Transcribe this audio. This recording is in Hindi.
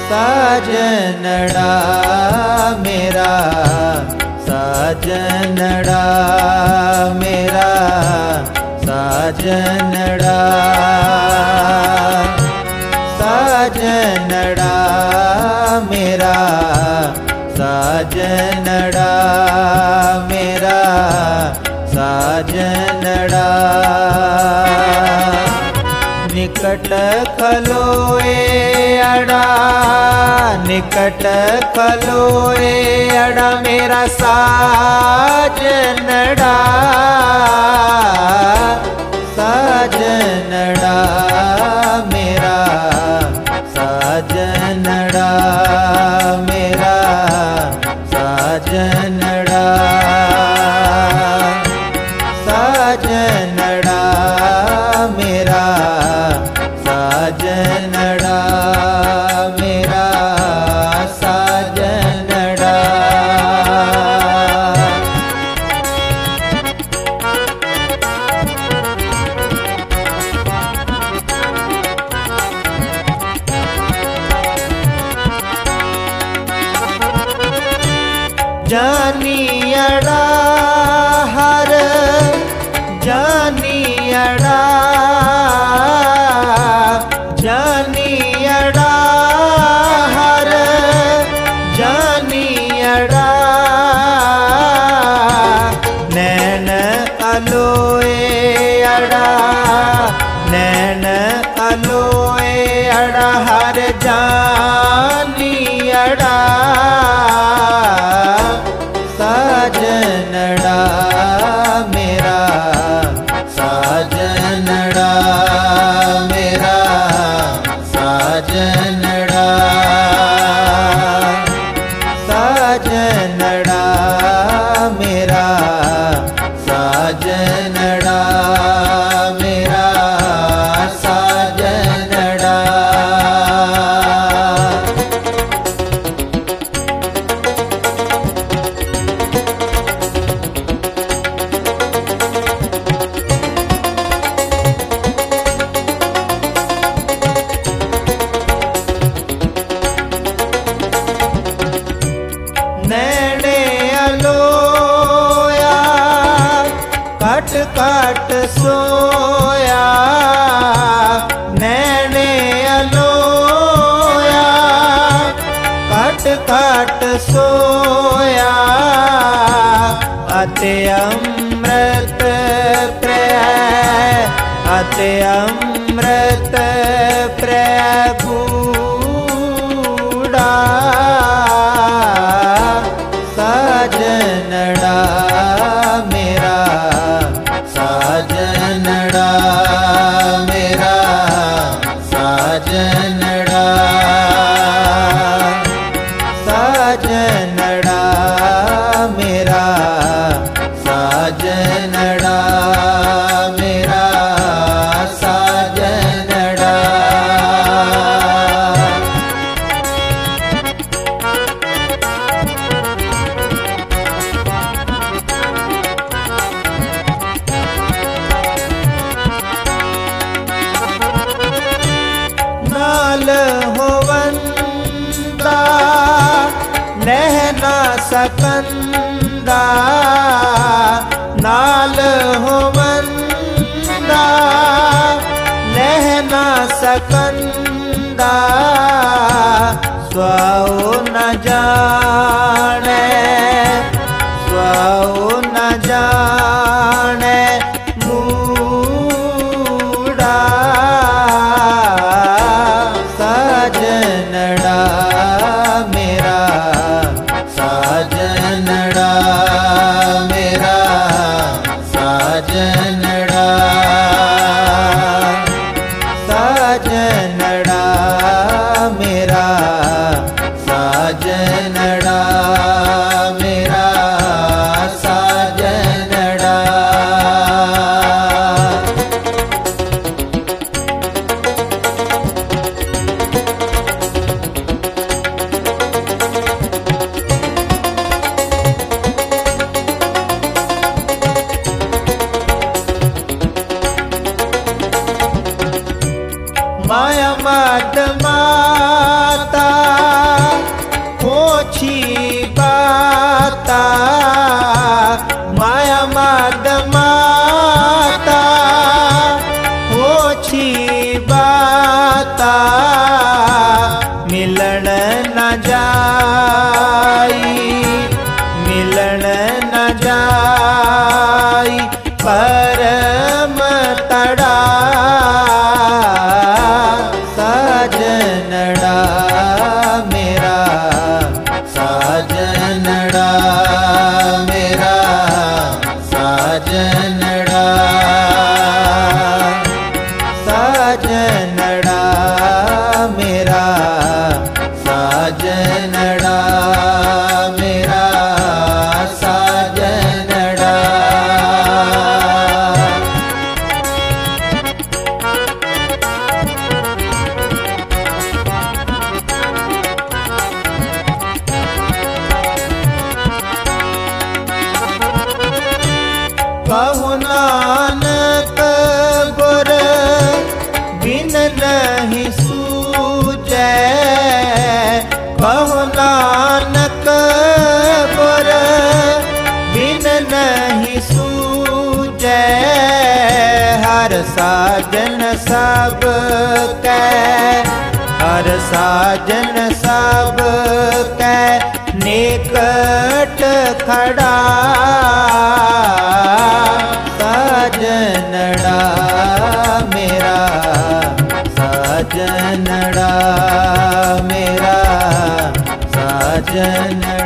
साजनड़ा मेरा, साजनड़ा मेरा, साजनड़ा, साजनड़ा मेरा, साजनड़ा मेरा, साजनड़ा। निकट खलोए अड़ा, निकट खलोए अड़ा मेरा साजनड़ा, साजनड़ा मेरा, साजनड़ा मेरा, साजनड़ा, साजनड़ा मेरा, साजनड़ा मेरा, साजनड़ा। जानियड़ा हर जानियड़ा, जानियड़ा हर जानियड़ा। नैन अलोए अड़ा, नैन अलोए अड़ा हर जानियड़ा, साजनड़ा मेरा, साजनड़ा मेरा, साजनड़ा, साजनड़ा मेरा, साजनड़ा मेरा, साजनड़ा। नैने अलोया काट काट सोया, नैने अलोया काट काट सोया। अति अमृत प्रिय, अति अमृत प्रिय गूढ़ा, साजनड़ा मेरा, साजनड़ा मेरा, साजनड़ा, साजनड़ा मेरा, साजनड़ा मेरा, साजनड़ा। नाल होवंदा लह ना सकंदा, नाल होवंदा लह ना सकंदा। स्वाओ न जाने, स्वाओ न जाने मूढ़ा, साजनड़ा मेरा, साजनड़ा मेरा, साजनड़ा, साजनड़ा मेरा, साजनड़ा मेरा, साजनड़ा। माया मद माता बाता मिलन न जाई, मिलन न जाई परम तड़ा साजनड़ा मेरा, साजनड़ा मेरा, साजनड़ा, साजनड़ा मेरा, साजनड़ा मेरा, साजनड़ा। कहु नानक गुर बिन नहीं सूझै, कहु नानक गुर बिन नहीं सूझै, हर साजन सब कै, हर साजन सब कै निकट खड़ा साजनड़ा मेरा, साजनड़ा मेरा, साजनड़ा।